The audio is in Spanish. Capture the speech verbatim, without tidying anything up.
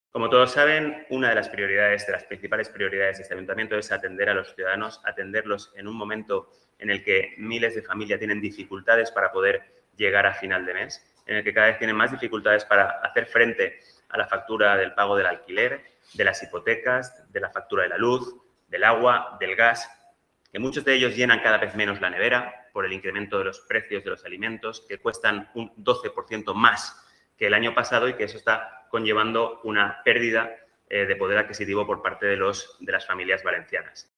Como todos saben, una de las prioridades, de las principales prioridades de este ayuntamiento es atender a los ciudadanos, atenderlos en un momento en el que miles de familias tienen dificultades para poder llegar a final de mes, en el que cada vez tienen más dificultades para hacer frente a la factura del pago del alquiler, de las hipotecas, de la factura de la luz, del agua, del gas, que muchos de ellos llenan cada vez menos la nevera por el incremento de los precios de los alimentos, que cuestan un doce por ciento más que el año pasado y que eso está conllevando una pérdida eh, de poder adquisitivo por parte de, los, de las familias valencianas.